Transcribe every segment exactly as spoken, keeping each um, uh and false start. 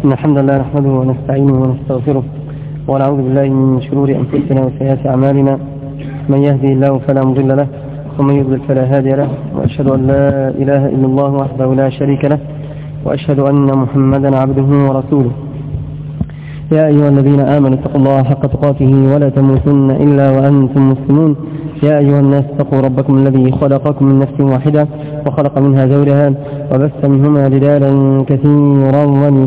إن الحمد لله نحمده ونستعينه ونستغفره ونعوذ بالله من شرور أنفسنا وسيئات أعمالنا. من يهدي الله فلا مضل له ومن يضلل فلا هادي له، وأشهد أن لا إله إلا الله وحده لا شريك له، وأشهد أن محمدا عبده ورسوله. يا أيها الذين آمنوا اتقوا الله حق تقاته ولا تموتن إلا وأنتم مسلمون. يا أيها الناس اتقوا ربكم الذي خلقكم من نفس واحدة وخلق منها زوجها وبث منهما رجالا كثيرا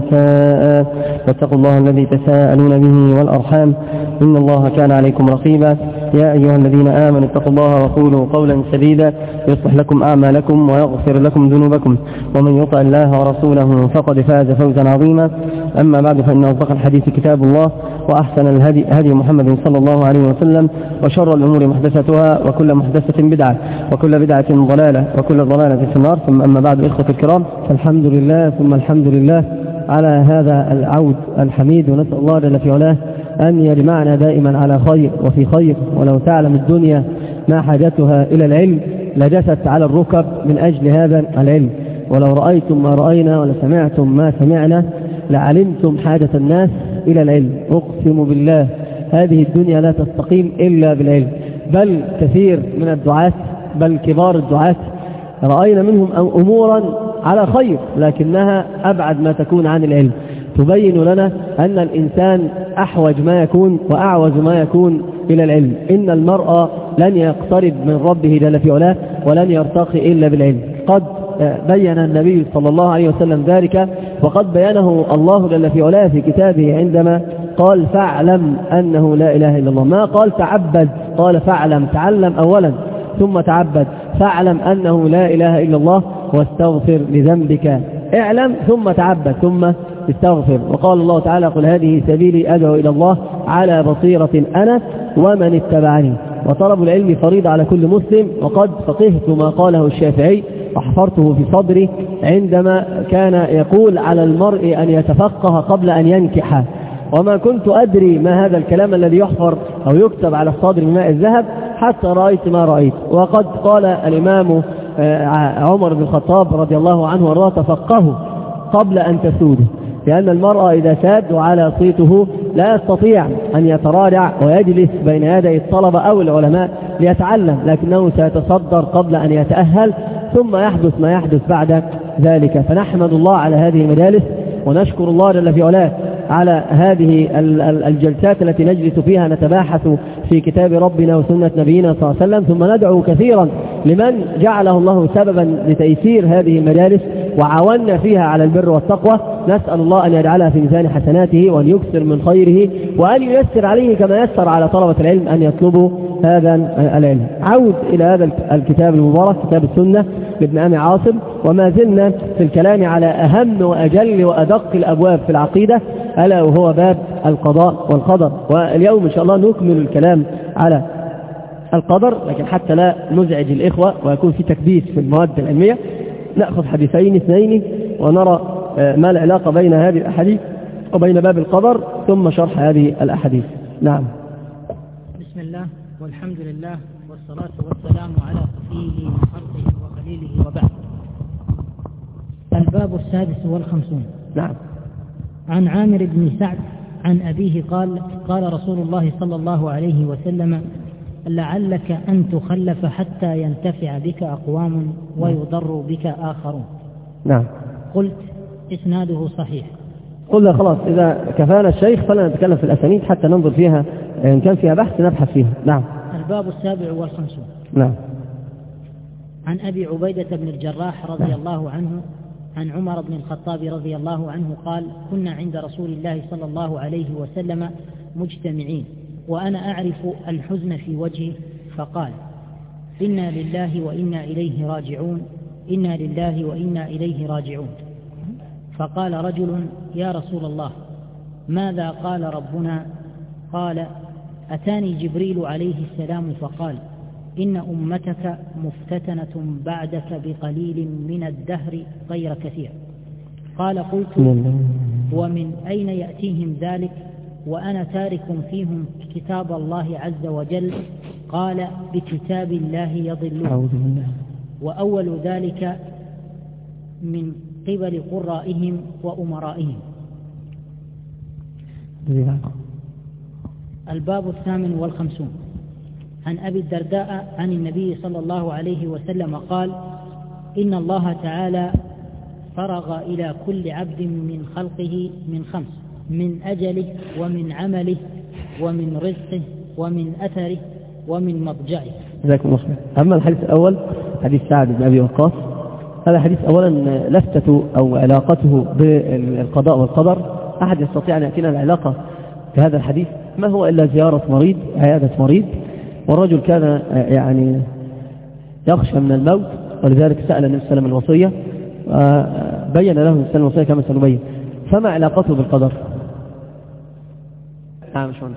ونساء، واتقوا الله الذي تساءلون به والأرحام إن الله كان عليكم رقيبا. يا أيها الذين آمنوا اتقوا الله وقولوا قولا سديدا يصلح لكم أعمالكم ويغفر لكم ذنوبكم، ومن يطع الله ورسوله فقد فاز فوزا عظيما. أما بعد، فإن أصدق الحديث كتاب الله، وأحسن الهدي هدي محمد صلى الله عليه وسلم، وشر الأمور محدثتها، وكل محدثة بدعة، وكل بدعة ضلالة، وكل ضلالة في النار. ثم أما بعد، إخوة الكرام، فالحمد لله ثم الحمد لله على هذا العود الحميد، ونسأل الله جل في علاه أن يجمعنا دائما على خير وفي خير. ولو تعلم الدنيا ما حاجتها إلى العلم لجست على الركب من أجل هذا العلم، ولو رأيتم ما رأينا ولسمعتم ما سمعنا لعلمتم حاجة الناس إلى العلم. أقسم بالله هذه الدنيا لا تستقيم إلا بالعلم، بل كثير من الدعاة، بل كبار الدعاة رأينا منهم أمورا على خير لكنها أبعد ما تكون عن العلم، تبين لنا أن الإنسان أحوج ما يكون وأعوز ما يكون إلى العلم. إن المرء لن يقترب من ربه جل في علاه ولن يرتقي إلا بالعلم. قد بين النبي صلى الله عليه وسلم ذلك، وقد بينه الله جل في علاه في كتابه عندما قال فاعلم أنه لا إله إلا الله. ما قال تعبد، قال فاعلم، تعلم أولا ثم تعبد. فاعلم أنه لا إله إلا الله واستغفر لذنبك. اعلم ثم تعبد ثم استغفر. وقال الله تعالى قل هذه سبيلي أدعو إلى الله على بصيرة أنا ومن اتبعني. وطلب العلم فريضة على كل مسلم، وقد فقهت ما قاله الشافعي وحفرته في صدري عندما كان يقول على المرء أن يتفقه قبل أن ينكح، وما كنت أدري ما هذا الكلام الذي يحفر أو يكتب على الصدر من ماء الذهب حتى رأيت ما رأيت. وقد قال الإمام عمر بن الخطاب رضي الله عنه وارضاه تفقهوا قبل أن تسوده، لأن المرأة إذا ساد وعلى صيته لا يستطيع أن يتراجع ويجلس بين يدي الطلبة أو العلماء ليتعلم، لكنه سيتصدر قبل أن يتأهل، ثم يحدث ما يحدث بعد ذلك. فنحمد الله على هذه المجالس، ونشكر الله جل في علاه على هذه الجلسات التي نجلس فيها نتباحث في كتاب ربنا وسنة نبينا صلى الله عليه وسلم، ثم ندعو كثيرا لمن جعله الله سببا لتيسير هذه المجالس وعاوننا فيها على البر والتقوى. نسأل الله أن يجعلها في ميزان حسناته، وأن يكثر من خيره، وأن ييسر عليه كما يسر على طلبة العلم أن يطلبوا هذا العلم. عود إلى هذا الكتاب المبارك، كتاب السنة لابن أبي عاصم، وما زلنا في الكلام على أهم وأجل وأدق الأبواب في العقيدة، ألا وهو باب القضاء والقدر. واليوم إن شاء الله نكمل الكلام على القدر، لكن حتى لا نزعج الإخوة ويكون في تكبيس في المواد العلمية نأخذ حديثين اثنين ونرى ما العلاقة بين هذه الأحاديث وبين باب القدر، ثم شرح هذه الأحاديث. نعم. بسم الله والحمد لله والصلاة والسلام على صفيه من خلقه وخليله، وبعد. الباب السادس والخمسون. نعم. عن عامر بن سعد عن أبيه قال قال رسول الله صلى الله عليه وسلم لعلك أن تخلف حتى ينتفع بك أقوام ويضر بك آخرون. نعم. قلت إسناده صحيح. قلنا خلاص إذا كفانا الشيخ فلا نتكلم في الأسانيد حتى ننظر فيها، إن كان فيها بحث نبحث فيها. نعم. الباب السابع والخمسون. نعم. عن أبي عبيدة بن الجراح رضي نعم. الله عنه عن عمر بن الخطاب رضي الله عنه قال كنا عند رسول الله صلى الله عليه وسلم مجتمعين، وأنا أعرف الحزن في وجهه، فقال إنا لله وإنا إليه راجعون، إنا لله وإنا إليه راجعون. فقال رجل يا رسول الله ماذا قال ربنا؟ قال أتاني جبريل عليه السلام فقال إن أمتك مفتتنة بعدك بقليل من الدهر غير كثير. قال قلت ومن أين يأتيهم ذلك وأنا تارك فيهم كتاب الله عز وجل؟ قال بكتاب الله يضلون، وأول ذلك من قبل قرائهم وأمرائهم. الباب الثامن والخمسون. عن أبي الدرداء عن النبي صلى الله عليه وسلم قال: إن الله تعالى فرغ إلى كل عبد من خلقه من خمس: من أجله ومن عمله ومن رزقه ومن أثره ومن مضجعه. جزاكم الله خير. أما الحديث الأول حديث سعد بن أبي وقاص، هذا حديث أولا لفتته أو علاقته بالقضاء والقدر. أحد يستطيع أن يأتينا العلاقة في هذا الحديث؟ ما هو إلا زيارة مريض، عيادة مريض، والرجل كان يعني يخشى من الموت، ولذلك سأل النبي صلى الله عليه وسلم الوصية، بين له النبي صلى الله عليه وسلم الوصية كما سنبين. فما علاقته بالقدر؟ نعم شو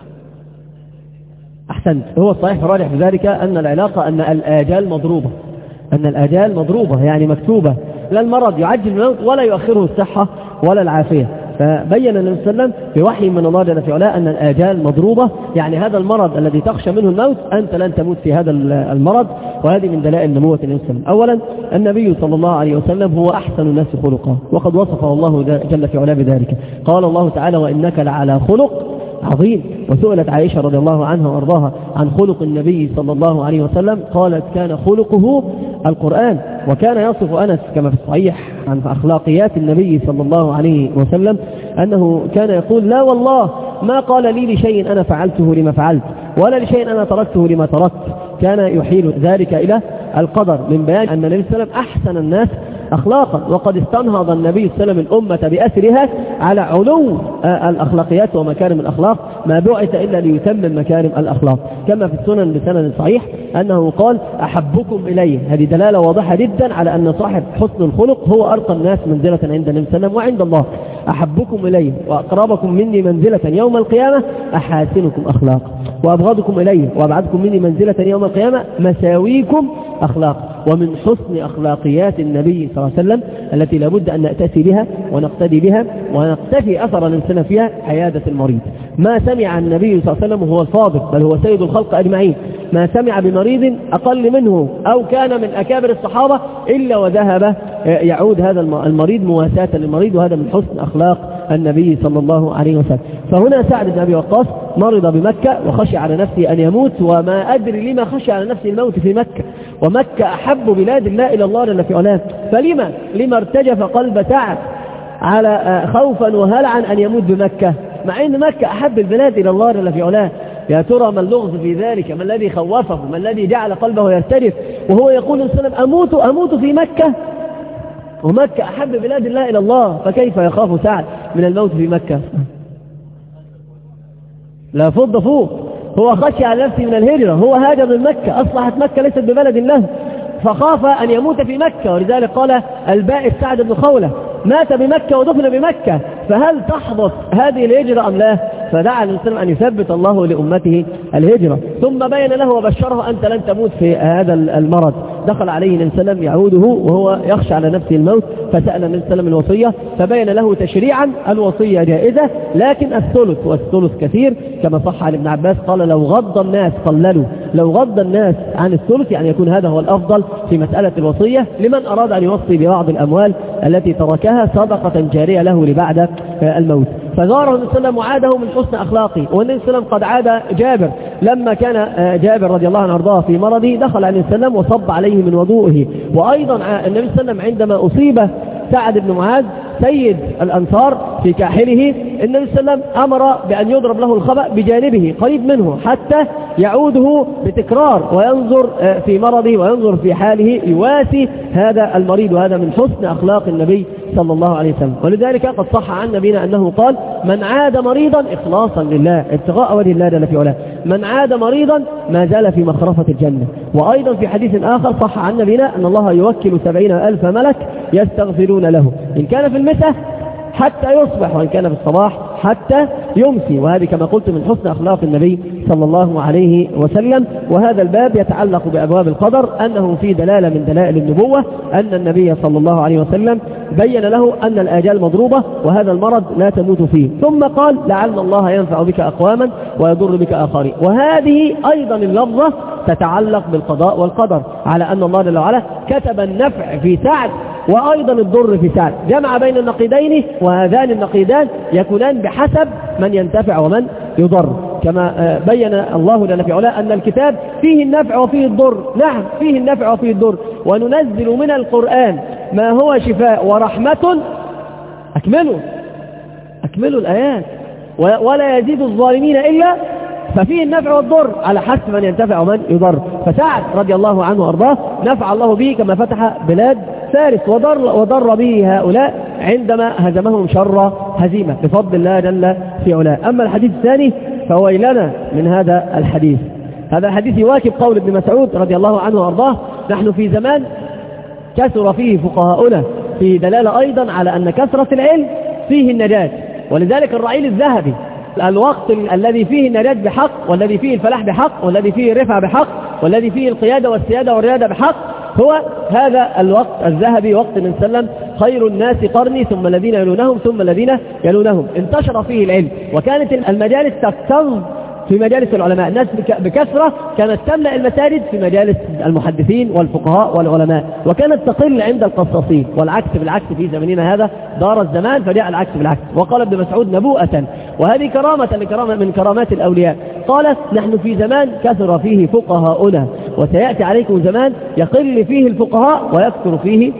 أحسنت. هو الصحيح الراجح في ذلك أن العلاقة أن الآجال مضروبة، أن الآجال مضروبة يعني مكتوبة، لا المرض يعجل الموت ولا يؤخره الصحة ولا العافية. فبين النبي صلى الله عليه وسلم بوحي من الله جل في علاه أن الآجال مضروبة، يعني هذا المرض الذي تخشى منه الموت أنت لن تموت في هذا المرض. وهذه من دلائل نبوة النبي صلى الله عليه وسلم. أولا النبي صلى الله عليه وسلم هو أحسن الناس خلقا، وقد وصفه الله جل في علاه بذلك. قال الله تعالى: وإنك لعلى خلق عظيم. وسئلت عائشة رضي الله عنها وارضاها عن خلق النبي صلى الله عليه وسلم، قالت: كان خلقه القرآن. وكان يصف أنس كما في الصحيح عن أخلاقيات النبي صلى الله عليه وسلم أنه كان يقول: لا والله ما قال لي لشيء أنا فعلته لما فعلت، ولا لشيء أنا تركته لما تركت. كان يحيل ذلك إلى القدر، من بيان أن النبي صلى الله عليه وسلم أحسن الناس أخلاقا. وقد استنهض النبي صلى الله عليه وسلم الأمة بأسرها على علو الأخلاقيات ومكارم الأخلاق، ما بعث إلا ليتمم مكارم الأخلاق. كما في السنن بسند صحيح أنه قال: أحبكم إلي. هذه دلالة واضحة جدا على أن صاحب حسن الخلق هو أرقى الناس منزلة عند النبي صلى الله عليه وسلم وعند الله. أحبكم إلي وأقربكم مني منزلة يوم القيامة أحاسنكم أخلاق، وأبغضكم إلي وأبعدكم مني منزلة يوم القيامة مساويكم أخلاق. ومن حسن أخلاقيات النبي صلى الله عليه وسلم التي لابد أن نأتي بها ونقتدي بها ونقتفي أثر الإنسان فيها عيادة المريض. ما سمع النبي صلى الله عليه وسلم وهو الفاضل بل هو سيد الخلق أجمعين، ما سمع بمريض أقل منه أو كان من أكابر الصحابة إلا وذهب يعود هذا المريض مواساة للمريض، وهذا من حسن أخلاق النبي صلى الله عليه وسلم. فهنا سعد بن أبي وقاص مرض بمكة وخشي على نفسه أن يموت، وما أدري لما خشي على نفسه الموت في مكة، ومكة أحب بلاد الله إلى الله جل في علاه. فلما لما ارتجف قلب سعد على خوفا وهلعا أن يموت بمكة، مع أن مكة أحب البلاد إلى الله جل في علاه؟ يا ترى ما اللغز في ذلك؟ ما الذي خوفه؟ ما الذي جعل قلبه يرتجف وهو يقول صلى الله عليه وسلم: أموت أموت في مكة، ومكة أحب بلاد الله إلى الله، فكيف يخاف سعد من الموت في مكة؟ لا فض فوق، هو خشي على نفسه من الهجرة، هو هاجر من مكة، أصبحت مكة ليست ببلد له، فخاف أن يموت في مكة. ولذلك قال البائس سعد بن خولة: مات بمكة ودفن بمكة، فهل تحبط هذه الهجرة أم لا؟ فدعا الإنسان أن يثبت الله لأمته الهجرة، ثم بين له وبشره: أنت لن تموت في هذا المرض. دخل عليه النبي صلى الله عليه وسلم يعوده وهو يخشى على نفسه الموت، فسأل النبي صلى الله عليه وسلم الوصية، فبين له تشريعا الوصية جائزة لكن الثلث، والثلث كثير كما صح عن ابن عباس قال: لو غض الناس قللوا، لو غض الناس عن الثلث يعني يكون هذا هو الأفضل في مسألة الوصية لمن أراد أن يوصي ببعض الأموال التي تركها صدقة جارية له لبعد الموت. فزاره النبي صلى الله عليه وسلم وعاده من حسن أخلاقه. والنبي صلى الله عليه وسلم قد عاد جابر لما كان جابر رضي الله عنه وارضاه في مرضه، دخل عليه النبي صلى الله عليه وسلم وصب عليه من وضوئه. وأيضا النبي صلى الله عليه وسلم عندما أصيب سعد بن معاذ سيد الأنصار في كاحله، النبي صلى الله عليه وسلم أمر بأن يضرب له الخبأ بجانبه قريب منه حتى يعوده بتكرار وينظر في مرضه وينظر في حاله يواسي هذا المريض. وهذا من حسن أخلاق النبي صلى الله عليه وسلم. ولذلك قد صح عن نبينا أنه قال: من عاد مريضا إخلاصا لله ابتغاء وجه الله جل في علاه، من عاد مريضا ما زال في مخرفة الجنة. وأيضا في حديث آخر صح عن نبينا أن الله يوكل سبعين ألف ملك يستغفرون له إن كان في المساء حتى يصبح، وإن كان في الصباح حتى يمسي. وهذه كما قلت من حسن أخلاق النبي صلى الله عليه وسلم. وهذا الباب يتعلق بأبواب القدر، أنه في دلالة من دلائل النبوة أن النبي صلى الله عليه وسلم بين له أن الآجال مضروبة وهذا المرض لا تموت فيه، ثم قال: لعل الله ينفع بك أقواما ويضر بك آخرين. وهذه أيضا اللفظة تتعلق بالقضاء والقدر، على أن الله جل وعلا كتب النفع في سعد وأيضا الضر في سعة، جمع بين النقيضين، وهذان النقيضان يكونان بحسب من ينتفع ومن يضر، كما بين الله جل في علاه أن الكتاب فيه النفع وفيه الضر. نعم فيه النفع وفيه الضر، وننزل من القرآن ما هو شفاء ورحمة. أكملوا أكملوا الآيات، ولا يزيد الظالمين إلا، ففيه النفع والضر على حسب من ينتفع ومن يضر. فسعد رضي الله عنه وأرضاه نفع الله به كما فتح بلاد فارس، وضر, وضر به هؤلاء عندما هزمهم شر هزيمة بفضل الله جل في علاه. أما الحديث الثاني فويلنا من هذا الحديث. هذا الحديث يواكب قول ابن مسعود رضي الله عنه وأرضاه: نحن في زمان كثر فيه فقهاؤنا، في دلالة أيضا على أن كثرة العلم فيه النجاة. ولذلك الرعيل الذهبي: الوقت الذي فيه النجاة بحق، والذي فيه الفلاح بحق، والذي فيه الرفع بحق، والذي فيه القيادة والسيادة والريادة بحق، هو هذا الوقت الذهبي، وقت من سلم خير الناس قرني ثم الذين يلونهم ثم الذين يلونهم. انتشر فيه العلم، وكانت المجالس تكتظ في مجالس العلماء، الناس بكثرة كانت تملأ المساجد في مجالس المحدثين والفقهاء والعلماء، وكانت تقل عند القصاصين. والعكس بالعكس في زمننا هذا دار الزمان فجاء العكس بالعكس. وقال ابن مسعود نبوءة، وهذه كرامة لكرامة من كرامات الأولياء، قال: نحن في زمان كثر فيه فقهاؤنا، وسيأتي عليكم زمان يقل فيه الفقهاء ويكثر فيه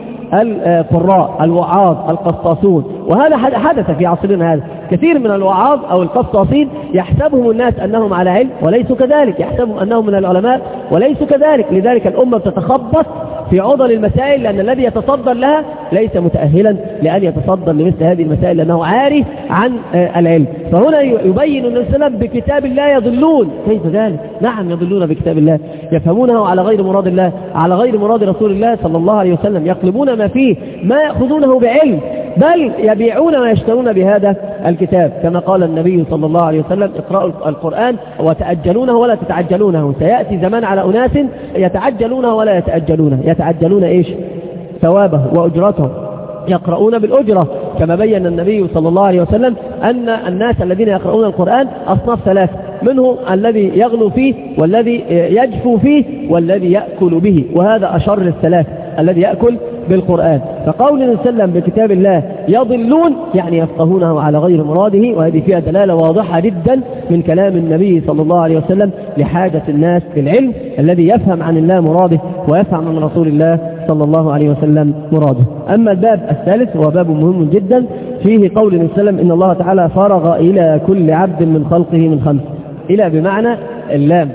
القراء الوعاظ القصاصون. وهذا حدث في عصرنا هذا، كثير من الوعاظ أو القصاصين يحسبهم الناس أنهم على علم وليسوا كذلك، يحسبهم أنهم من العلماء وليسوا كذلك. لذلك الأمة تتخبط في عضل المسائل، لأن الذي يتصدر لها ليس متأهلا لأن يتصدر لمثل هذه المسائل، لأنه عاري عن العلم. فهنا يبين النبي صلى الله عليه وسلم: بكتاب الله يضلون. كيف ذلك؟ نعم يضلون بكتاب الله، يفهمونه على غير مراد الله، على غير مراد رسول الله صلى الله عليه وسلم، يقلبون ما فيه، ما يأخذونه بعلم، بل يبيعون ويشترون بهذا الكتاب، كما قال النبي صلى الله عليه وسلم: اقرأوا القرآن وتعجلونه ولا تتعجلونه. سيأتي زمان على أناس يتعجلونه ولا يتأجلونه. يتعجلون إيش؟ ثوابه وأجرته، يقرؤون بالأجرة، كما بين النبي صلى الله عليه وسلم أن الناس الذين يقرؤون القرآن أصناف ثلاثة، منه الذي يغلو فيه، والذي يجفو فيه، والذي يأكل به، وهذا أشر الثلاث الذي يأكل بالقرآن. فقول النبي صلى الله عليه وسلم بكتاب الله يضلون يعني يفقهونه على غير مراده، وهذه فيها دلالة واضحة جدا من كلام النبي صلى الله عليه وسلم لحاجة الناس للعلم الذي يفهم عن الله مراده ويفهم من رسول الله صلى الله عليه وسلم مراده. أما الباب الثالث هو باب مهم جدا، فيه قول النبي صلى الله عليه وسلم: إن الله تعالى فرغ إلى كل عبد من خلقه من خمس. إلى بمعنى اللام،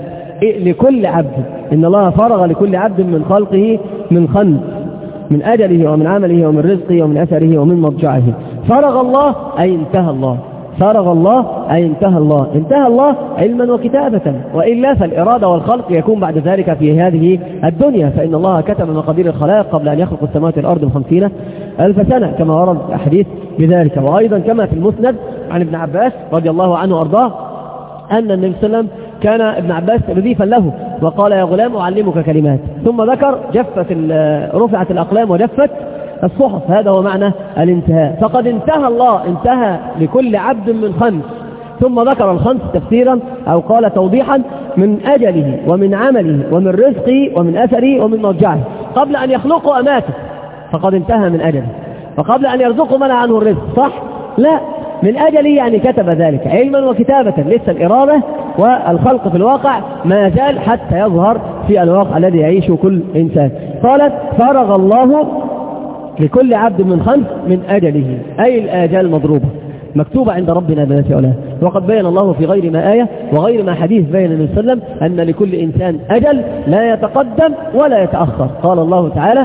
لكل عبد، إن الله فرغ لكل عبد من خلقه من خمس: من أجله ومن عمله ومن رزقه ومن أثره ومن مضجعه. فرغ الله أي انتهى الله، فرغ الله أي انتهى الله، انتهى الله علما وكتابة، وإلا فالإرادة والخلق يكون بعد ذلك في هذه الدنيا، فإن الله كتب مقادير الخلائق قبل أن يخلق السماوات والأرض بخمسين ألف سنة، كما ورد أحاديث بذلك. وأيضا كما في المسند عن ابن عباس رضي الله عنه وأرضاه أن النبي صلى الله عليه وسلم كان ابن عباس رديفا له، وقال: يا غلام أعلمك كلمات، ثم ذكر جفت رفعت الأقلام وجفت الصحف. هذا هو معنى الانتهاء. فقد انتهى الله، انتهى لكل عبد من خمس، ثم ذكر الخمس تفسيرا أو قال توضيحا: من أجله ومن عمله ومن رزقه ومن أثره ومن مرجعه. قبل أن يخلقه أماته فقد انتهى من أجله، وقبل أن يرزقه منع عنه الرزق، صح؟ لا، من أجله يعني كتب ذلك علما وكتابة. لسه الإرادة والخلق في الواقع ما زال حتى يظهر في الواقع الذي يعيشه كل إنسان. قالت: فرغ الله لكل عبد من خمس من أجله، أي الآجال مضروبة مكتوبة عند ربنا جل في علاه. وقد بين الله في غير ما آية وغير ما حديث بين النبي صلى الله عليه وسلم أن لكل إنسان أجل لا يتقدم ولا يتأخر. قال الله تعالى: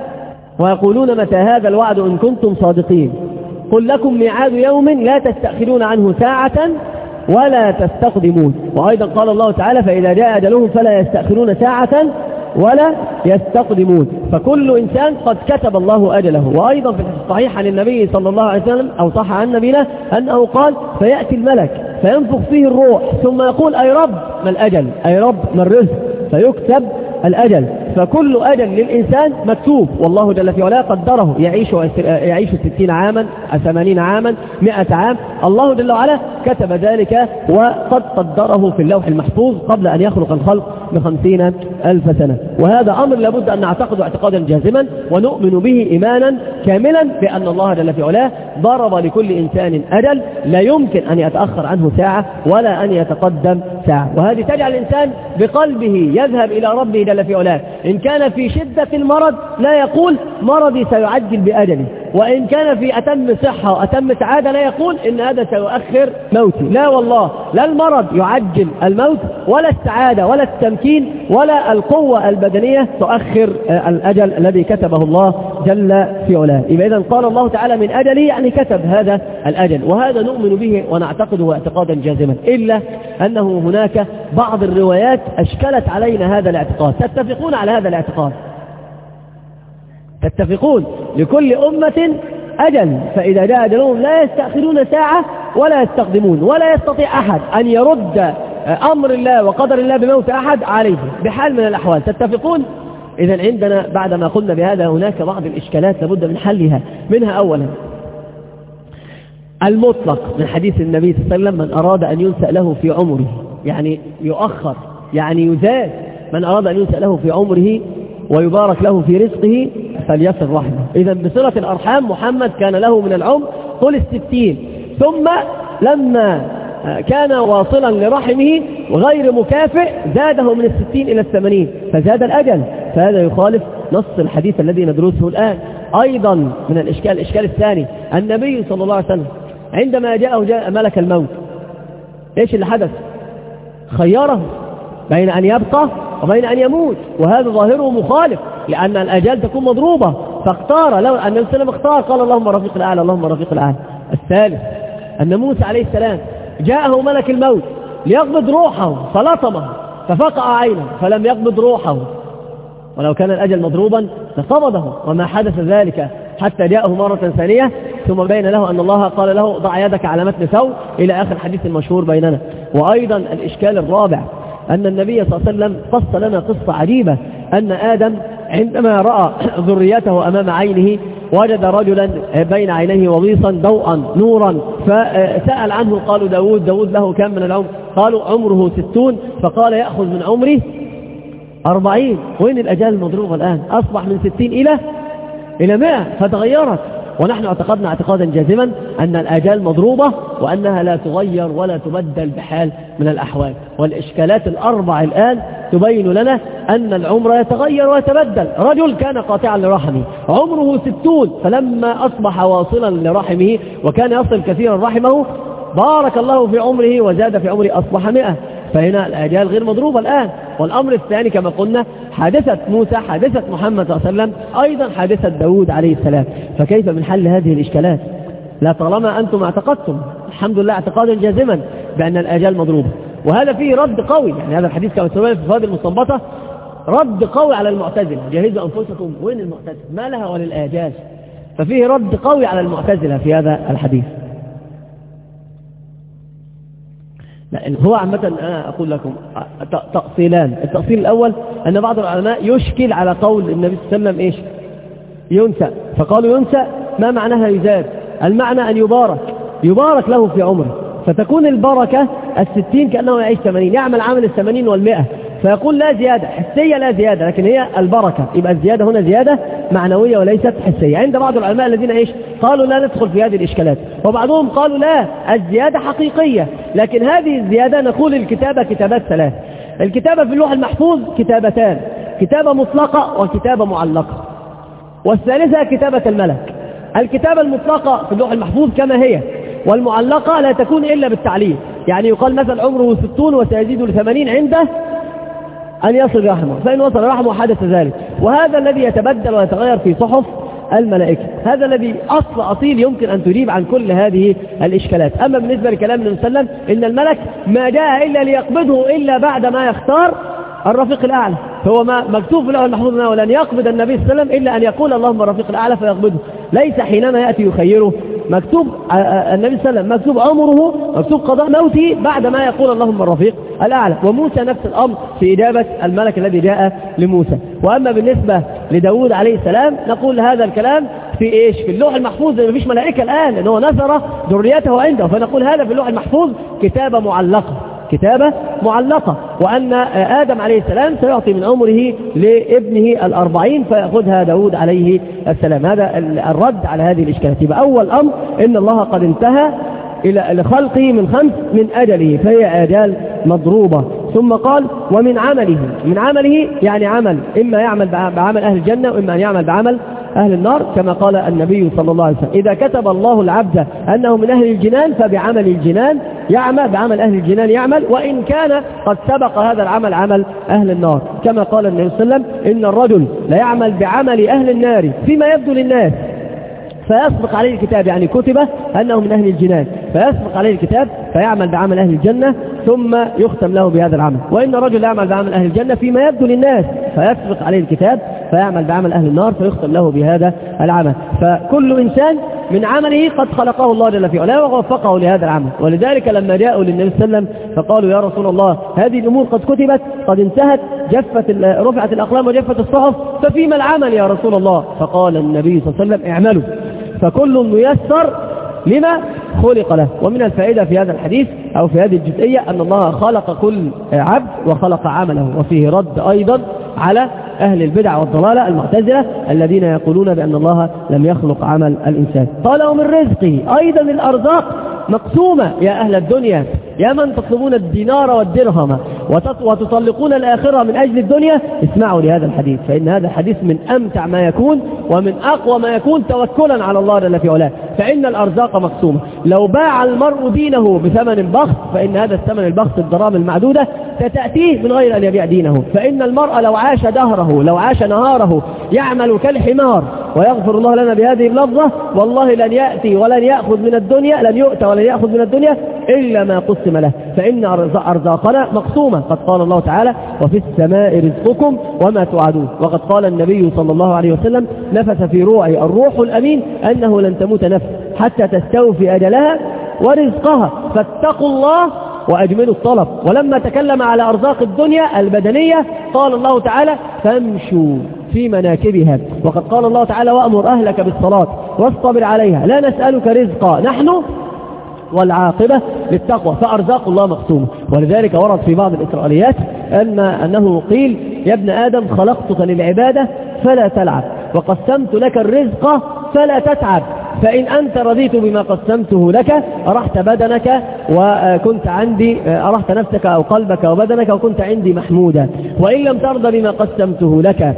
ويقولون متى هذا الوعد إن كنتم صادقين قل لكم ميعاد يوم لا تستأخرون عنه ساعة ولا تستقدمون. وأيضا قال الله تعالى: فإذا جاء أجلهم فلا يستأخرون ساعة ولا يستقدمون. فكل إنسان قد كتب الله أجله. وأيضا في الصحيح عن النبي صلى الله عليه وسلم أو صح عن نبينا أنه قال: فيأتي الملك فينفخ فيه الروح ثم يقول: أي رب ما الأجل، أي رب ما الرزق، فيكتب الأجل. فكل أجل للإنسان مكتوب، والله جل في علاه قدره يعيش يعيش ستين عاما ثمانين عاما مئة عام، الله جل وعلا كتب ذلك وقد قدره في اللوح المحفوظ قبل أن يخلق الخلق بخمسين ألف سنة. وهذا أمر لابد أن نعتقده اعتقادا جازما ونؤمن به إيمانا كاملا بأن الله جل في علاه ضرب لكل إنسان أجل لا يمكن أن يتأخر عنه ساعة ولا أن يتقدم ساعة، وهذه تجعل الإنسان بقلبه يذهب إلى ربه جل في علاه. إن كان في شدة المرض لا يقول مرضي سيعجل بأجلي، وإن كان في أتم صحة وأتم سعادة لا يقول إن هذا سيؤخر موتي، لا والله، لا المرض يعجل الموت ولا السعادة ولا التمكين ولا القوة البدنية تؤخر الأجل الذي كتبه الله جل في علاه. إذا قال الله تعالى من أجلي يعني كتب هذا الأجل، وهذا نؤمن به ونعتقده اعتقادا جازما، إلا أنه هناك بعض الروايات أشكلت علينا هذا الاعتقاد. تتفقون على هذا الاعتقاد، تتفقون لكل أمة أجل، فإذا جاء أجلهم لا يستأخرون ساعة ولا يستقدمون، ولا يستطيع أحد أن يرد أمر الله وقدر الله بموت أحد عليه بحال من الأحوال. تتفقون؟ إذن عندنا بعدما قلنا بهذا هناك بعض الإشكالات لابد من حلها. منها أولا المطلق من حديث النبي صلى الله عليه وسلم: من أراد أن ينسأ له في عمره، يعني يؤخر يعني يزاد، من أراد أن ينسأ له في عمره ويبارك له في رزقه فليصل رحمه. إذا بصلة الأرحام محمد كان له من العمر طول الستين، ثم لما كان واصلا لرحمه وغير مكافئ زاده من الستين إلى الثمانين فزاد الأجل، فهذا يخالف نص الحديث الذي ندرسه الآن. أيضا من الإشكال الإشكال الثاني: النبي صلى الله عليه وسلم عندما جاءه جاء ملك الموت إيش اللي حدث؟ خيره بين أن يبقى وبين أن يموت، وهذا ظاهره مخالف لأن الأجال تكون مضروبة، فاختار. لو أن النبي صلى الله عليه وسلم اختار قال اللهم رفيق الأعلى اللهم رفيق الأعلى. الثالث أن موسى عليه السلام جاءه ملك الموت ليقبض روحه فلطمه ففقع عينه فلم يقبض روحه، ولو كان الأجل مضروبا لقبضه، وما حدث ذلك حتى جاءه مرة ثانية ثم بين له أن الله قال له ضع يدك على متن ثور إلى آخر الحديث المشهور بيننا. وأيضا الإشكال الرابع أن النبي صلى الله عليه وسلم قص لنا قصة عجيبة: أن آدم عندما رأى ذريته أمام عينه وجد رجلا بين عينيه وضيصا ضوءا نورا، فسأل عنه قالوا داود. داود له كم من العمر؟ قالوا عمره ستون، فقال يأخذ من عمره أربعين. وين الأجال المضروبة الآن؟ أصبح من ستين إلى إلى مئة، فتغيرت. ونحن اعتقدنا اعتقادا جازما أن الآجال مضروبة وأنها لا تغير ولا تبدل بحال من الأحوال. والإشكالات الأربع الآن تبين لنا أن العمر يتغير ويتبدل. رجل كان قاطعا لرحمه عمره ستون، فلما أصبح واصلا لرحمه وكان يصل كثيرا رحمه بارك الله في عمره وزاد في عمره أصبح مئة، فهنا الآجال غير مضروبة الآن. والأمر الثاني كما قلنا حادثة موسى، حادثة محمد صلى الله عليه وسلم، أيضا حادثة داود عليه السلام. فكيف من حل هذه الإشكالات؟ لا طالما أنتم اعتقدتم الحمد لله اعتقادا جازما بأن الآجال مضروبة، وهذا فيه رد قوي. يعني هذا الحديث كما سمعنا في الفوائد المستنبطة رد قوي على المعتزلة: جهزوا أنفسكم. وين المعتزلة؟ ما لها وللآجال؟ ففيه رد قوي على المعتزلة في هذا الحديث. هو عامة أنا أقول لكم تأصيلان. التأصيل الأول أن بعض العلماء يشكل على قول النبي صلى الله عليه وسلم إيش؟ ينسى، فقالوا ينسى ما معناها يزاد؟ المعنى أن يبارك يبارك له في عمره، فتكون البركة الستين كأنه يعيش ثمانين، يعمل عمل الثمانين والمئة، فيقول لا زيادة حسية، لا زيادة، لكن هي البركة. يبقى الزيادة هنا زيادة معنوية وليست حسية. عند بعض العلماء الذين إيش قالوا لا ندخل في هذه الإشكالات، وبعضهم قالوا لا الزيادة حقيقية، لكن هذه الزيادة نقول الكتابة كتابات ثلاث. الكتابة في اللوح المحفوظ كتابتان: كتابة مطلقة وكتابة معلقة، والثالثة كتابة الملك. الكتابة المطلقة في اللوح المحفوظ كما هي، والمعلقة لا تكون إلا بالتعليل. يعني يقال مثلا عمره ستون وسيزيد لثمانين عنده أن يصل رحمه، فإن وصل رحمه حدث ذلك. وهذا الذي يتبدل ويتغير في صحف الملائكة، هذا الذي أصل أصيل يمكن أن تجيب عن كل هذه الإشكالات. أما بالنسبة لكلام النبي صلى الله عليه وسلم إن الملك ما جاء إلا ليقبضه إلا بعد ما يختار الرفيق الأعلى، هو ما مكتوب في اللوح المحفوظ أنه لن يقبض النبي صلى الله عليه وسلم إلا أن يقول اللهم الرفيق الأعلى فيقبضه، ليس حينما يأتي يخيره. مكتوب النبي صلى الله عليه وسلم مكتوب عمره، مكتوب قضاء موته بعد ما يقول اللهم الرفيق الأعلى. وموسى نفس الأمر في إجابة الملك الذي جاء لموسى. وأما بالنسبة لداود عليه السلام نقول هذا الكلام في إيش؟ في اللوح المحفوظ، ما فيش ملائكة الآن لأنه نثر ذريته عنده، فنقول هذا في اللوح المحفوظ كتابة معلقة، كتابة معلقة. وأن آدم عليه السلام سيعطي من عمره لابنه الأربعين فيأخذها داود عليه السلام. هذا الرد على هذه الإشكالات. يبقى أول أمر إن الله قد انتهى إلى خلقه من خمس من أجله، فهي آجال مضروبة. ثم قال ومن عمله، من عمله يعني عمل، إما يعمل بعمل أهل الجنة وإما أن يعمل بعمل أهل النار، كما قال النبي صلى الله عليه وسلم إذا كتب الله العبد أنه من أهل الجنان فبعمل الجنان يعمل، بعمل أهل الجنان يعمل، وإن كان قد سبق هذا العمل عمل أهل النار، كما قال النبي صلى الله عليه وسلم إن الرجل لا يعمل بعمل أهل النار فيما يبدو للناس فيسبق عليه الكتاب، يعني كتب أنه من أهل الجنان فيسبق عليه الكتاب فيعمل بعمل أهل الجنة ثم يختم له بهذا العمل. وإن الرجل يعمل بعمل أهل الجنة فيما يبدو للناس فيسبق عليه الكتاب فيعمل بعمل أهل النار فيختم له بهذا العمل. فكل إنسان من عمله قد خلقه الله جل في علاه ووفقه لهذا العمل. ولذلك لما جاءوا للنبي صلى الله عليه وسلم فقالوا يا رسول الله هذه الأمور قد كتبت، قد انتهت، جفت رفعت الأقلام وجفت الصحف، ففيما العمل يا رسول الله؟ فقال النبي صلى الله عليه وسلم اعملوا فكل ميسر لما خلق له. ومن الفائدة في هذا الحديث أو في هذه الجزئية أن الله خلق كل عبد وخلق عمله، وفيه رد أيضا على أهل البدع والضلالة المعتزلة الذين يقولون بأن الله لم يخلق عمل الإنسان. قال ومن رزقه، أيضا الأرزاق مقسومة يا أهل الدنيا، يا من تطلبون الدينار والدرهم وتطلقون الآخرة من أجل الدنيا، اسمعوا لهذا الحديث، فإن هذا الحديث من أمتع ما يكون ومن أقوى ما يكون توكلا على الله جل في علاه. فإن الأرزاق مقسومة، لو باع المرء دينه بثمن بخس فإن هذا الثمن البخس الدراهم المعدودة ستأتيه من غير أن يبيع دينه. فإن المرء لو عاش دهره لو عاش نهاره يعمل كالحمار، ويغفر الله لنا بهذه اللفظة، والله لن يأتي ولن يأخذ من الدنيا، لن يؤتى ولن يأخذ من الدنيا إلا ما قسم له. فإن أرزاقنا مقسومة، قد قال الله تعالى وفي السماء رزقكم وما توعدون. وقد قال النبي صلى الله عليه وسلم نفث في روعي الروح الأمين أنه لن تموت نفس حتى تستوفي أجلها ورزقها، فاتقوا الله وأجملوا الطلب. ولما تكلم على أرزاق الدنيا البدنية قال الله تعالى فامشوا في مناكبها. وقد قال الله تعالى وأمر أهلك بالصلاة واصطبر عليها لا نسألك رزقا نحن والعاقبة للتقوى. فأرزاق الله مقسومة. ولذلك ورد في بعض الإسرائيليات أن أنه قيل يا ابن آدم خلقتك للعبادة فلا تلعب، وقسمت لك الرزق فلا تتعب، فإن أنت رضيت بما قسمته لك أرحت بدنك وكنت عندي، أرحت نفسك أو قلبك وبدنك وكنت عندي محمودا، وإن لم ترضى بما قسمته لك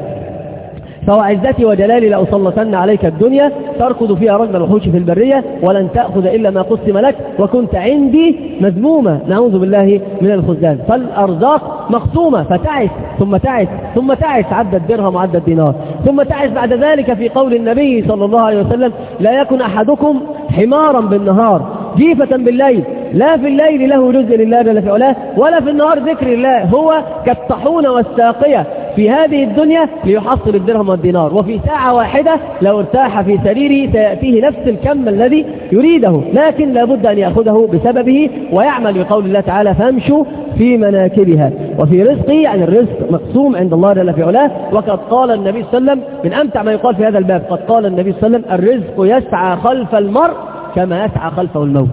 فوعزتي وجلالي لأسلطن عليك الدنيا تركض فيها رجل الوحوش في البرية ولن تأخذ إلا ما قسم لك وكنت عندي مذمومة، نعوذ بالله من الخذلان. فالأرزاق مقسومة، فتعس ثم تعس ثم تعس، عد الدرهم وعد الدينار، ثم تعس بعد ذلك في قول النبي صلى الله عليه وسلم لا يكن أحدكم حمارا بالنهار جيفة بالليل، لا في الليل له جزء لله جل في علاه ولا في النهار ذكر الله، هو كالطاحونة والساقية في هذه الدنيا ليحصل الدرهم والدينار، وفي ساعة واحدة لو ارتاح في سريره سيأتيه نفس الكم الذي يريده، لكن لابد أن يأخذه بسببه ويعمل بقول الله تعالى فامشوا في مناكبها. وفي رزقه يعني الرزق مقسوم عند الله جل في علاه. وقد قال النبي صلى الله عليه وسلم من أمتع ما يقال في هذا الباب، قد قال النبي صلى الله عليه وسلم الرزق يسعى خلف المرء كما يسعى خلفه الموت.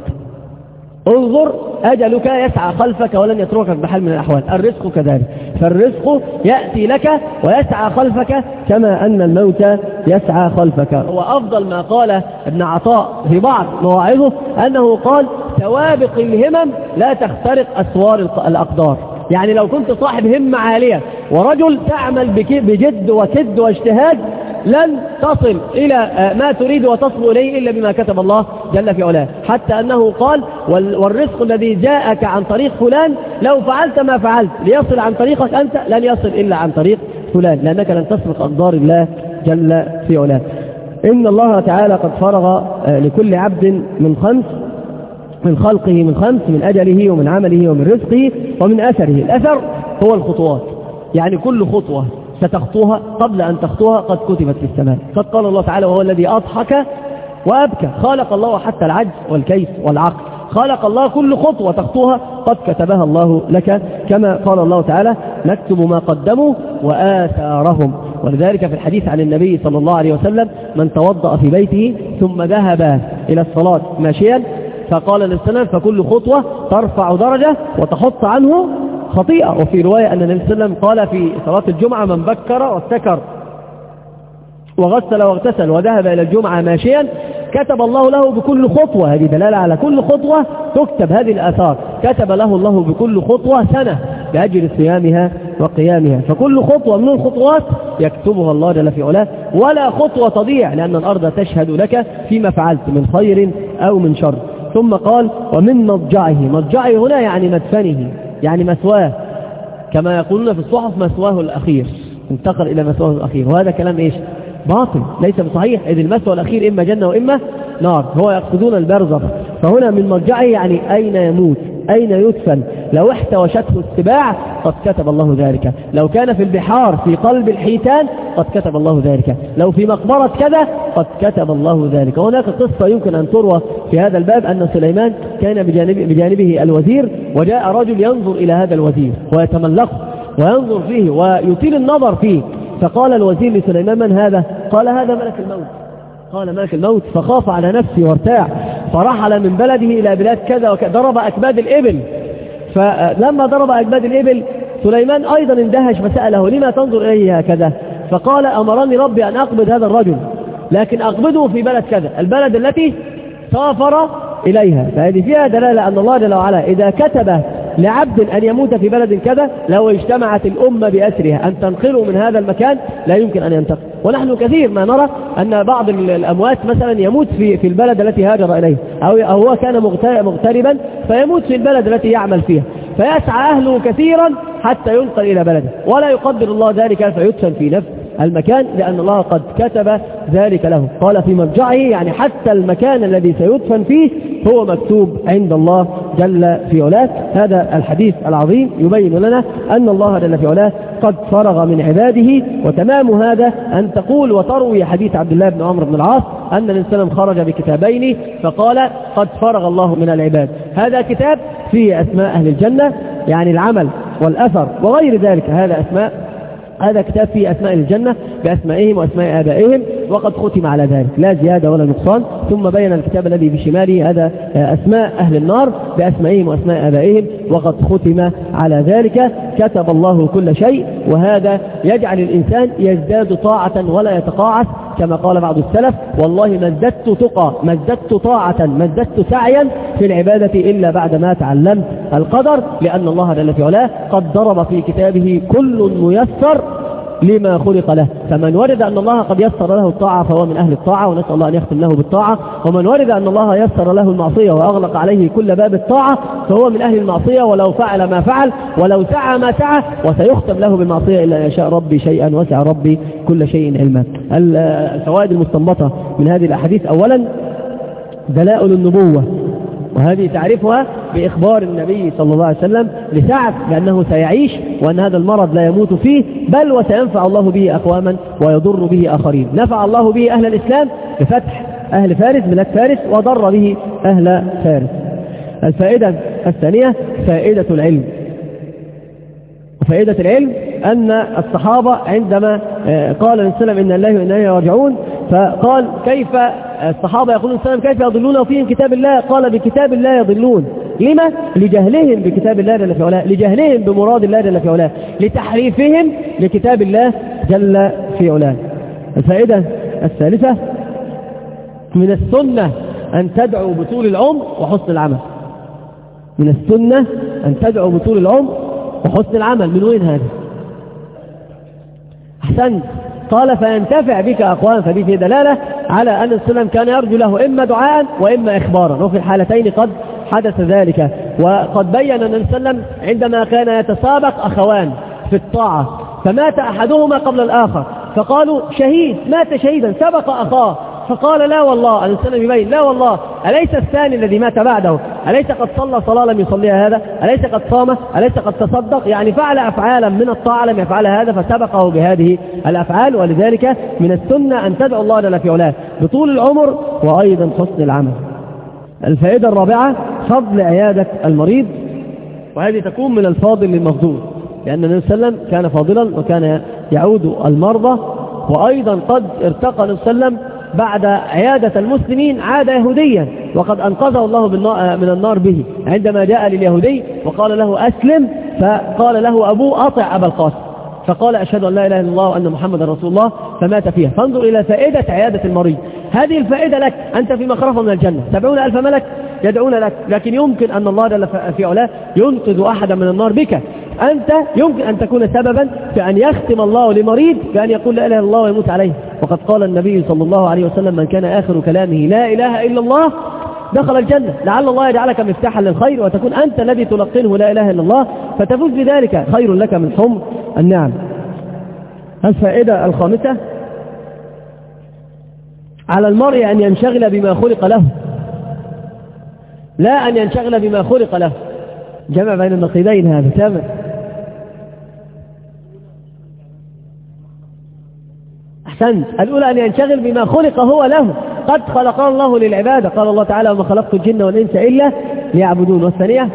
انظر أجلك يسعى خلفك ولن يتركك بحال من الأحوال، الرزق كذلك، فالرزق يأتي لك ويسعى خلفك كما أن الموت يسعى خلفك. وأفضل ما قال ابن عطاء في بعض مواعظه أنه قال سوابق الهمم لا تخترق أسوار الأقدار. يعني لو كنت صاحب همة عالية ورجل تعمل بجد وكد واجتهاد لن تصل إلى ما تريد وتصل إليه إلا بما كتب الله جل في علاه، حتى أنه قال والرزق الذي جاءك عن طريق فلان لو فعلت ما فعلت ليصل عن طريقك أنت لن يصل إلا عن طريق فلان، لأنك لن تسبق أقدار الله جل في علاه. إن الله تعالى قد فرغ لكل عبد من خمس من خلقه من خمس من أجله ومن عمله ومن رزقه ومن أثره. الأثر هو الخطوات، يعني كل خطوة ستخطوها قبل أن تخطوها قد كتبت في السماء. قد قال الله تعالى وهو الذي أضحك وأبكى. خلق الله حتى العجز والكيس والعقل، خلق الله كل خطوة تخطوها قد كتبها الله لك، كما قال الله تعالى نكتب ما قدموا وآثارهم. ولذلك في الحديث عن النبي صلى الله عليه وسلم من توضأ في بيته ثم ذهب إلى الصلاة ماشيا فقال للسلام فكل خطوة ترفع درجة وتحط عنه خطيئة. وفي رواية أن النبي صلى الله عليه وسلم قال في صلاة الجمعة من بكر واستكر وغسل واغتسل وذهب إلى الجمعة ماشيا كتب الله له بكل خطوة، هذه دلالة على كل خطوة تكتب هذه الآثار، كتب له الله بكل خطوة سنة لأجل صيامها وقيامها. فكل خطوة من الخطوات يكتبها الله جل في علاه، ولا خطوة تضيع لأن الأرض تشهد لك فيما فعلت من خير أو من شر. ثم قال ومن مضجعه، مضجعه هنا يعني مدفنه، يعني مثواه، كما يقولون في الصحف مثواه الأخير، انتقل إلى مثواه الأخير، وهذا كلام إيش؟ باطل ليس بصحيح، إذ المثوى الأخير إما جنة وإما نار، هو يقصدون البرزخ. فهنا من مرجعه يعني أين يموت، أين يدفن. لو احتوشته السباع قد كتب الله ذلك، لو كان في البحار في قلب الحيتان قد كتب الله ذلك، لو في مقبرة كذا قد كتب الله ذلك. وهناك قصة يمكن أن تروى في هذا الباب أن سليمان كان بجانب بجانبه الوزير، وجاء رجل ينظر إلى هذا الوزير ويتملقه وينظر فيه ويطيل النظر فيه، فقال الوزير لسليمان من هذا؟ قال هذا ملك الموت. قال ملك الموت، فخاف على نفسه وارتاع، فرحل من بلده إلى بلاد كذا وكذا، ضرب أكباد الإبل. فلما ضرب أكباد الإبل سليمان أيضا اندهش فسأله لما تنظر إليه هكذا؟ فقال أمرني ربي أن أقبض هذا الرجل، لكن أقبضه في بلد كذا، البلد التي سافر إليها. فهذه فيها دلالة أن الله جل وعلا إذا كتب لعبد أن يموت في بلد كذا لو اجتمعت الأمة بأسرها أن تنقله من هذا المكان لا يمكن أن ينتقل. ونحن كثير ما نرى أن بعض الأموات مثلا يموت في في البلد التي هاجر إليه، أو هو كان مغتربا فيموت في البلد التي يعمل فيها، فيسعى أهله كثيرا حتى ينقل إلى بلده، ولا يقدر الله ذلك فيدفن في نفس المكان لأن الله قد كتب ذلك له. قال في مرجعه يعني حتى المكان الذي سيدفن فيه هو مكتوب عند الله جل في علاه. هذا الحديث العظيم يبين لنا أن الله جل في علاه قد فرغ من عباده، وتمام هذا أن تقول وتروي حديث عبد الله بن عمرو بن العاص أن الإنسان خرج بكتابين فقال قد فرغ الله من العباد. هذا كتاب فيه أسماء أهل الجنة يعني العمل والأثر وغير ذلك، هذا أسماء هذا كتاب فيه أسماء الجنة بأسمائهم وأسماء آبائهم وقد ختم على ذلك لا زيادة ولا نقصان. ثم بين الكتاب الذي في شماله هذا أسماء أهل النار بأسمائهم وأسماء آبائهم وقد ختم على ذلك. كتب الله كل شيء، وهذا يجعل الإنسان يزداد طاعة ولا يتقاعس، كما قال بعض السلف والله ما ازددت تقى ما ازددت طاعة ما ازددت سعيا في العبادة إلا بعدما تعلمت القدر، لأن الله جل في علاه قد ضرب في كتابه كل ميسر لما خلق له. فمن ورد أن الله قد يسر له الطاعة فهو من أهل الطاعة، ونسأل الله أن يختم له بالطاعة. ومن ورد أن الله يسر له المعصية وأغلق عليه كل باب الطاعة فهو من أهل المعصية ولو فعل ما فعل ولو سعى ما سعى، وسيختم له بالمعصية إلا أن يشاء ربي شيئا وسع ربي كل شيء علما. الفوائد المستنبطة من هذه الأحاديث: أولا دلائل النبوة، وهذه تعرفها بإخبار النبي صلى الله عليه وسلم لسعد بأنه سيعيش وأن هذا المرض لا يموت فيه، بل وسينفع الله به أقواما ويضر به آخرين. نفع الله به أهل الإسلام بفتح أهل فارس بلاد فارس، وضر به أهل فارس. الفائدة الثانية فائدة العلم، وفائدة العلم أن الصحابة عندما قال الإسلام إن الله وإنا إليه راجعون، فقال كيف الصحابة يقولون السلام كيف يضلون وفيهم كتاب الله؟ قال بكتاب الله يضلون. لما؟ لجهلهم بكتاب الله جل في علاه، لجهلهم بمراد الله جل في علاه، لتحريفهم لكتاب الله جل في علاه. الفائدة الثالثة: من السنة أن تدعو بطول العمر وحسن العمل. من السنة أن تدعو بطول العمر وحسن العمل. من وين هذا؟ أحسنت. قال فينتفع بك أقوام، فدي في دلالة على أن السلام كان يرجو له إما دعاء وإما إخبارا، وفي الحالتين قد حدث ذلك. وقد بين أن السلام عندما كان يتسابق أخوان في الطاعة فمات أحدهما قبل الآخر، فقالوا شهيد مات شهيدا سبق أخاه، فقال لا والله، السلام يبين لا والله أليس الثاني الذي مات بعده أليس قد صلى صلاة لم يصليها هذا؟ أليس قد صام؟ أليس قد تصدق؟ يعني فعل أفعالا من الطاعة لم يفعلها هذا فسبقه بهذه الأفعال. ولذلك من السنة أن تدعو الله جل في علاه بطول العمر وأيضا حسن العمل. الفائدة الرابعة فضل عيادة المريض، وهذه تكون من الفاضل للمفضول، لأن النبي صلى الله عليه وسلم كان فاضلا وكان يعود المرضى. وأيضا قد ارتقى النبي صلى الله عليه وسلم بعد عيادة المسلمين عاد يهوديا، وقد أنقذه الله من النار به عندما جاء لليهودي وقال له أسلم، فقال له أبوه أطع أبا القاسم، فقال أشهد أن لا إله إلا الله وأن محمد رسول الله، فمات فيها. فانظر إلى فائدة عيادة المريض، هذه الفائدة لك أنت في مخرفة من الجنة، سبعون ألف ملك يدعون لك، لكن يمكن أن الله جل في علاه ينقذ أحدا من النار بك. أنت يمكن أن تكون سببا في أن يختم الله لمريض بأن يقول لا إله إلا الله ويموت عليه. وقد قال النبي صلى الله عليه وسلم من كان آخر كلامه لا إله إلا الله دخل الجنة. لعل الله يجعلك مفتاحا للخير وتكون أنت الذي تلقنه لا إله إلا الله فتفوز بذلك، خير لك من حمر النعم. الفائدة الخامسة على المرء أن ينشغل بما خلق له، لا أن ينشغل بما خلق له. جمع بين النقيضين هذا تمام. أحسنت. الأولى أن ينشغل بما خلق هو له، قد خلقه الله للعبادة، قال الله تعالى وما خلقت الجن والإنس إلا ليعبدون. والثانية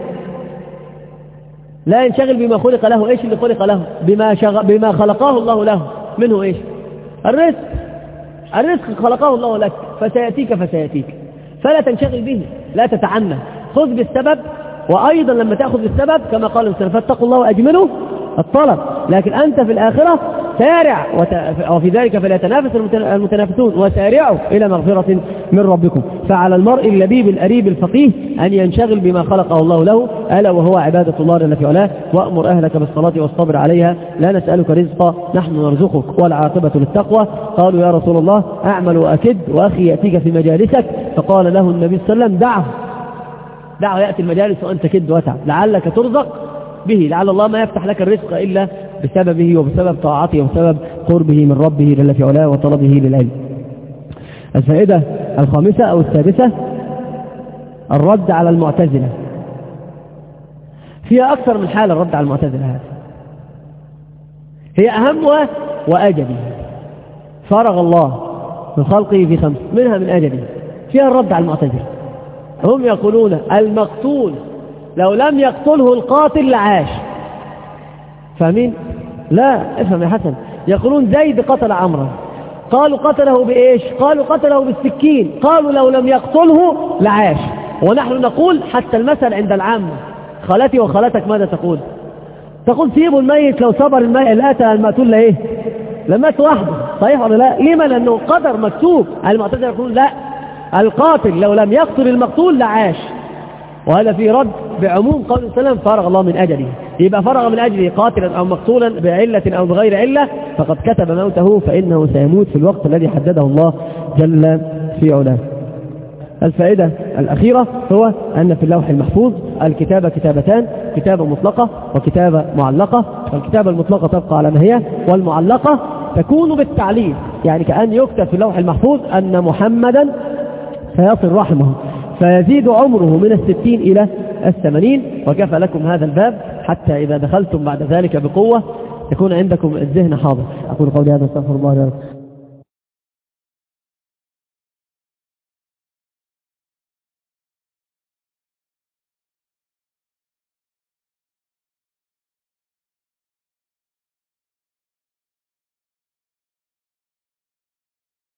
لا ينشغل بما خلق له. إيش اللي خلق له؟ بما, شغ... بما خلقه الله له، منه إيش؟ الرزق. الرزق خلقه الله لك فسيأتيك فسيأتيك، فلا تنشغل به، لا تتعنى، خذ بالسبب. وأيضا لما تأخذ بالسبب كما قال المسلم فاتقوا الله وأجملوا الطلب، لكن أنت في الآخرة سارع وت... وفي ذلك فليتنافس المتنافسون، وسارعوا إلى مغفرة من ربكم. فعلى المرء اللبيب الأريب الفقيه أن ينشغل بما خلقه الله له، ألا وهو عبادة الله جل في علاه. وأمر أهلك بالصلاة والصبر عليها لا نسألك رزقا نحن نرزقك والعاقبة للتقوى. قالوا يا رسول الله أعمل وأكد وأخي يأتيك في مجالسك، فقال له النبي صلى الله عليه وسلم دعه دعه يأتي المجالس وأنت كد وتعب لعلك ترزق به، لعل الله ما يفتح لك الرزق إلا بسببه وبسبب طاعته وبسبب قربه من ربه جل في علاه وطلبه للعلم. الفائدة الخامسة أو السادسة الرد على المعتزلة. فيها أكثر من حالة الرد على المعتزلة، هذه هي أهمها وأجله. فرغ الله من خلقه في خمس، منها من أجله فيها الرد على المعتزلة. هم يقولون المقتول لو لم يقتله القاتل لعاش. فاهمين؟ لا افهم يا حسن. يقولون زيد قتل عمرو، قالوا قتله بإيش؟ قالوا قتله بالسكين، قالوا لو لم يقتله لعاش. ونحن نقول حتى المثل عند العامة، خالتي وخالتك ماذا تقول؟ تقول سيبوا الميت لو صبر الميت القاتل المقتول لإيه؟ لمات وحده، صحيح ولا لا؟ لما؟ لأنه قدر مكتوب. المعتزلة يقولون لا، القاتل لو لم يقتل المقتول لعاش. وهذا في رد بعموم قول السلام فرغ الله من أجله. يبقى فرغ من أجله قاتلا أو مقتولا بعلة أو بغير علة فقد كتب موته، فإنه سيموت في الوقت الذي حدده الله جل في علاه. الفائدة الأخيرة هو أن في اللوح المحفوظ الكتابة كتابتان، كتابة مطلقة وكتابة معلقة. والكتابة المطلقة تبقى على ما هي، والمعلقة تكون بالتعليق، يعني كأن يكتب في اللوح المحفوظ أن محمدا سيصل رحمه فيزيد عمره من الستين إلى الثمانين. وكفى لكم هذا الباب حتى إذا دخلتم بعد ذلك بقوة يكون عندكم الذهن حاضر. أقول قولي هذا استغفر الله لي ولكم.